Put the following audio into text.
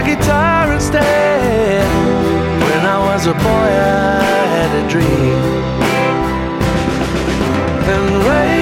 guitar instead. When I was a boy, I had a dream. And rain